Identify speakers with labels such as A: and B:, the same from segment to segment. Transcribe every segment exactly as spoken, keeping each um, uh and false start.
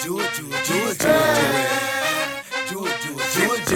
A: Do it, do it, do it, do it, do it, do it, do it, do it, do it, do it, do it, do it, do it, do it, do it, do it, do it, do it, do it,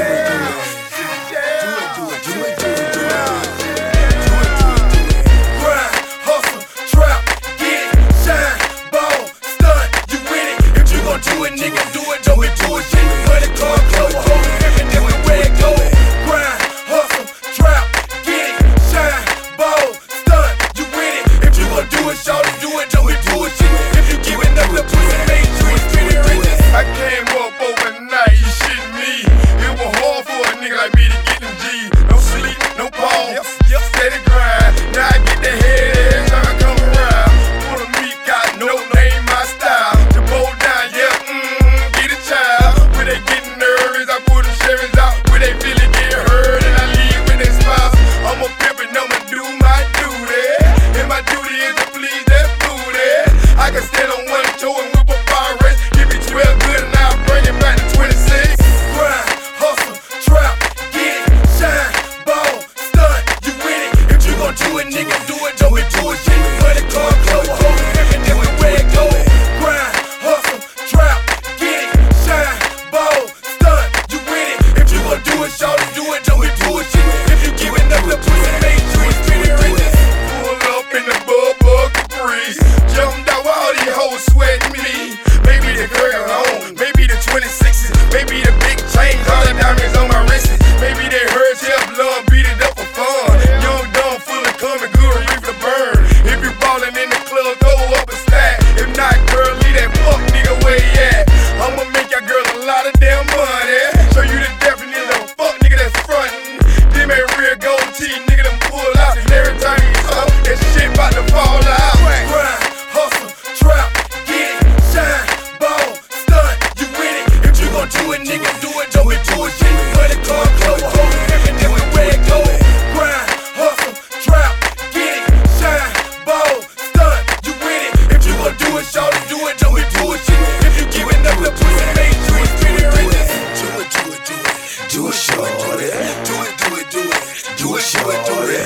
A: grind, hustle, trap, get it, shine, ball, stunt, you win it. If you gon' do it, nigga, do it, do it, do it, shit. Put it, car, close, hold it, everywhere it go. Grind, hustle, trap, get it, shine, ball, stunt, you win it. If you gon' do it, shawty, do it, do it, do it, shit. If you giving up the pussy, make sure it's pretty rich.
B: I came up overnight, you shitting me. It was hard for a nigga like me to get them G's. No sleep, no pause, steady grind. Now I get the head every time I come around. Full of meat, got no name, my style. To bow down, yeah, mmm, get a child. When they getting nervous, I put them Chevys out. When they feel it get hurt, and I leave with their spouse. I'm a pimp and I'ma do my duty. And my duty is to please that booty. I can stand on one toe and whip a fire race. Give me twelve good and I'll bring it back to twenty-six.
A: Grind, hustle, trap, get it, shine, ball, stunt, you win it. If you gon' do it, nigga, do it, do it, do it, shit. Put it, car, close, hold it, everywhere it go. Grind, hustle, trap, get it, shine, ball, stunt, you win it. If you gon' do it, shawty, do it, do it, do it, shit. If you giving up the pussy, make sure it's pretty rich.
B: Pull up in the bug bug Caprice. Jumped out while all these hoes sweating me. Maybe the girl on, maybe the twenty-sixes, maybe the big chains, all the diamonds on my wrists. Maybe they heard Chef Love beat it up for fun. Young dumb full of cum and good reef to burn. If you ballin' in the club, throw up a stack. If not, girl, leave that fuck nigga where he at. I'ma make your girl a lot of damn money. Show you the definition of a fuck nigga that's frontin'. Them ain't real gold teeth, nigga, them pull out. And every time you talk, that shit bout to fall out.
A: Grind, hustle, trap, get it, shine, ball, stunt, you win it. If you gon' do it, nigga, do it, do it, do it, shit. Put it, car, close, hold it, everywhere it go. Grind, hustle, trap, get it, shine, ball, stunt, you win it. If you gon' do it, shawty, do it, do it, do it, shit. If you giving up the pussy, make sure it's pretty rich. Do it, do it, do it, do it, shawty. Do it, do it, do it, do it, shawty.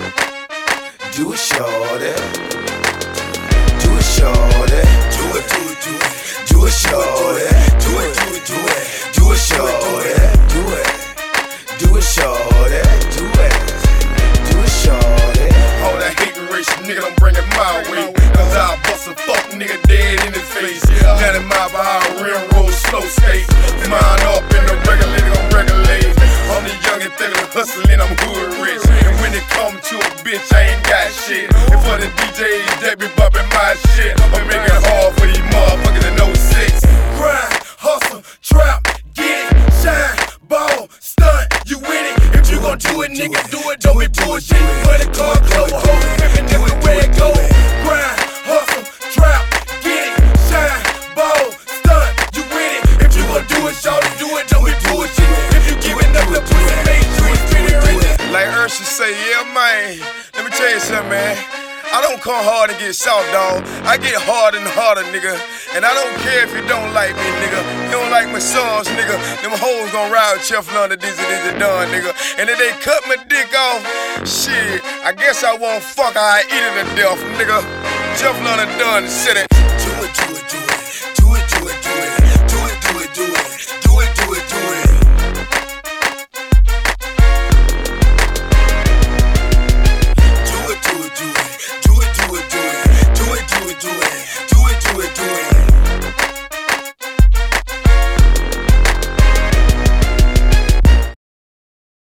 A: Do it, shawty. Do it, shawty. Do it, do it, do it, do it, shawty. Do it, do it, do it, do it, shawty. Do it, do it, shawty. Do it, do it, shawty.
B: All that hating racing, nigga, don't bring it my way. Cause I'll bust a fuck nigga dead in his face. ninety mile per hour, railroad, slow skate. Mine up in the regular, nigga, gon' regulate. I'm the young and thick, hustling, I'm hood rich. And when it come to a bitch, I ain't got shit. And for the D Js that be bumping my shit, I'm making it hard for these motherfuckers in oh six.
A: Grind, hustle, trap, get it, shine, ball, stunt, you win it. If you gon' do it, nigga, do it, do it, do it, shit. Put it, car, close, hold it, everywhere it go. Grind, hustle, trap, get it, shine, ball, stunt, you win it. If you gon' do it, shawty, do it, do it, do it, shit. If you giving up the pussy, make sure it's pretty rich.
B: Like Ursula say, yeah, man. Let me tell you something, man. I don't come hard and get soft, dog. I get hard and harder, nigga. And I don't care if you don't like me, nigga. You don't like my songs, nigga. Them hoes gon' ride with Chef Love, this and this and done, nigga. And if they cut my dick off, shit, I guess I won't fuck, I eat it to death, nigga. Chef Love done, said it.
A: Do it, do it, do it.